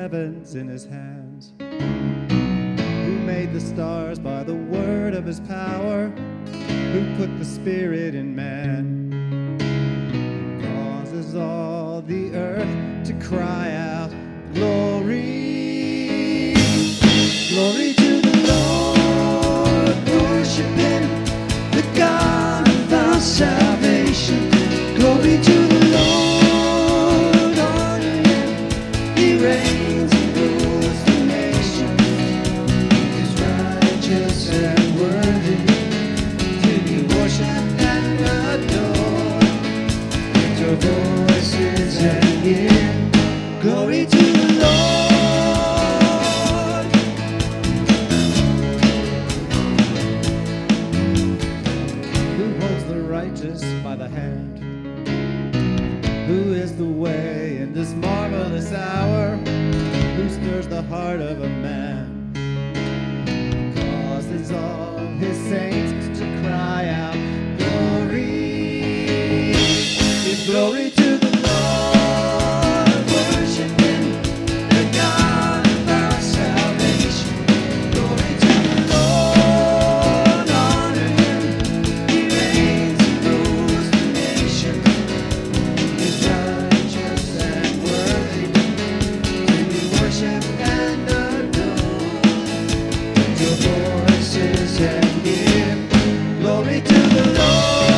heavens in his hands, who made the stars by the word of his power, who put the spirit in man, who causes all the earth to cry out, glory, glory to the Lord, worship him, the God of our salvation, glory to the Lord, honor him, he reigns and rules the nations, he's righteous and worthy to be worshipped and adored. Lift your voices and give glory to the Lord. Who holds the righteous by the hand? Who is the way in this marvelous hour? Who stirs the heart of a man? Causes all his saints to cry out, glory. Give glory to the Lord, worship him, the God of our salvation. Glory to the Lord, honor him, he reigns and rules the nation. He's righteous and worthy to be worshipped and adored. Lift your voices and give glory to the Lord.